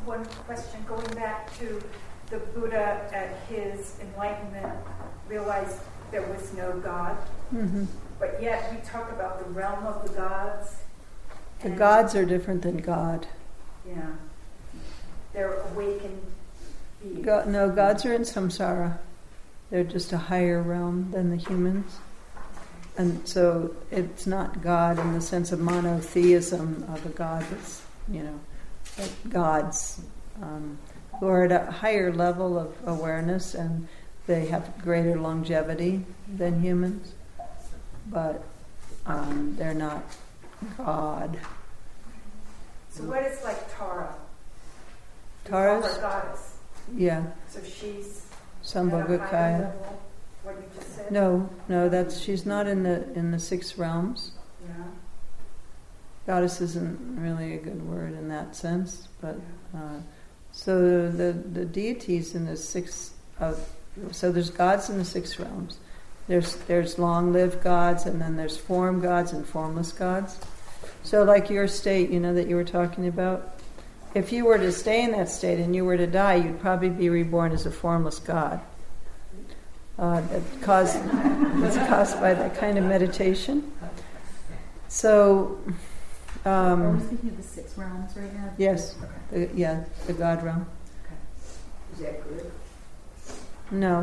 one question. Going back to the Buddha at his enlightenment, realized there was no God, but yet we talk about the realm of the gods. The gods are different than God. Yeah. They're awakened beings. No, gods are in samsara. They're just a higher realm than the humans. And so it's not God in the sense of monotheism of a god. It's, like gods who are at a higher level of awareness, and they have greater longevity than humans. But they're not God. So what is like Tara? Tara's our goddess. Yeah. So she's Sambhogakaya. What you just said? No, she's not in the six realms. Yeah. Goddess isn't really a good word in that sense, but so the deities in the so there's gods in the six realms. There's long-lived gods, and then there's form gods and formless gods. So like your state, that you were talking about, if you were to stay in that state and you were to die, you'd probably be reborn as a formless god. It's caused by that kind of meditation. So, are we speaking of the six realms right now? Yes. Okay. The God realm. Okay. Is that good? No.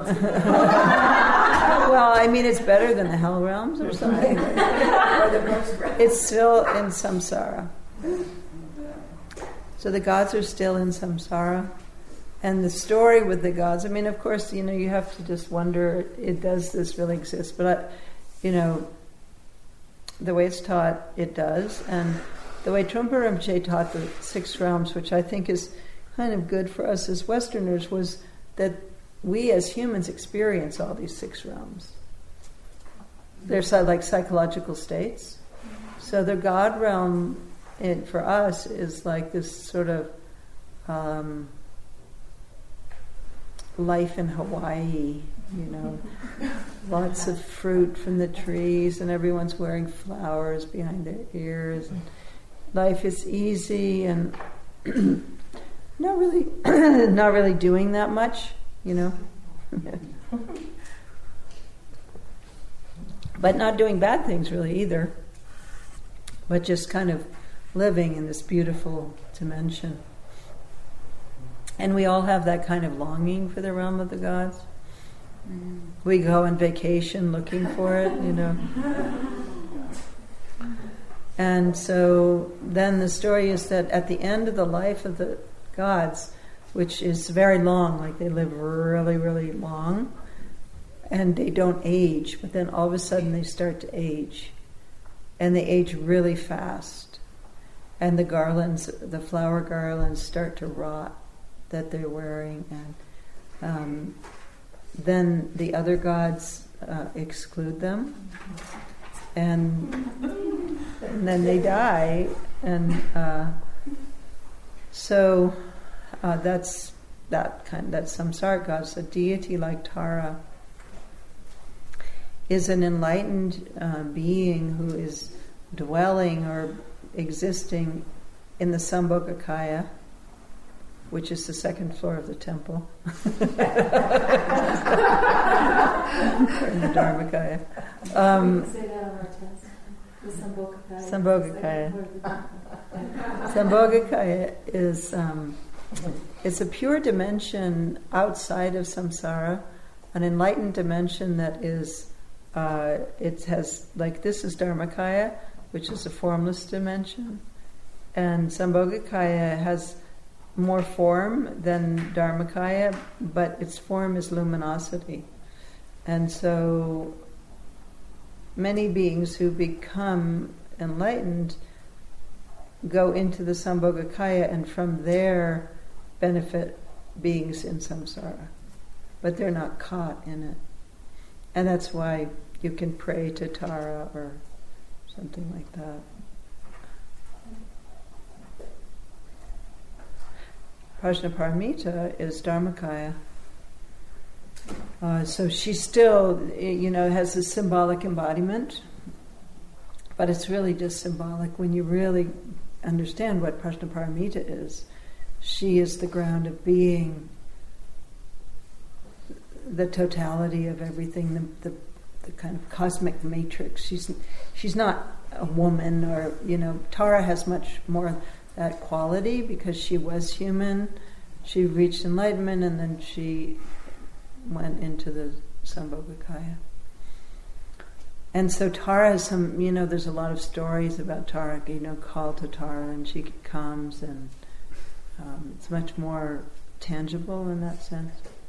Well, it's better than the hell realms or something. It's still in samsara. So the gods are still in samsara. And the story with the gods, of course, you have to just wonder, does this really exist? But, the way it's taught, it does. And the way Trungpa Rinpoche taught the six realms, which I think is kind of good for us as Westerners, was that we as humans experience all these six realms. They're like psychological states. So the God realm, for us, is like this sort of life in Hawaii, lots of fruit from the trees, and everyone's wearing flowers behind their ears. And life is easy and not really doing that much, but not doing bad things really either, but just kind of living in this beautiful dimension. And we all have that kind of longing for the realm of the gods. We go on vacation looking for it, And so then the story is that at the end of the life of the gods, which is very long, like they live really, really long, and they don't age, but then all of a sudden they start to age. And they age really fast. And the flower garlands start to rot that they're wearing, and then the other gods exclude them, and then they die, and so that's samsara gods. A deity like Tara is an enlightened being who is dwelling or existing in the Sambhogakaya, which is the second floor of the temple. Or in the Dharmakaya. Say that on our test. The Sambhogakaya. Sambhogakaya. Sambhogakaya is it's a pure dimension outside of samsara, an enlightened dimension that is it has, like, this is Dharmakaya, which is a formless dimension, and Sambhogakaya has more form than Dharmakaya, but its form is luminosity. And so many beings who become enlightened go into the Sambhogakaya, and from there benefit beings in samsara. But they're not caught in it. And that's why you can pray to Tara or something like that. Prajnaparamita is Dharmakaya. So she still, has a symbolic embodiment, but it's really just symbolic. When you really understand what Prajnaparamita is, she is the ground of being, the totality of everything, the kind of cosmic matrix. She's not a woman, or Tara has much more that quality because she was human. She reached enlightenment and then she went into the Sambhogakaya. And so Tara has some, there's a lot of stories about Tara, call to Tara, and she comes, and it's much more tangible in that sense.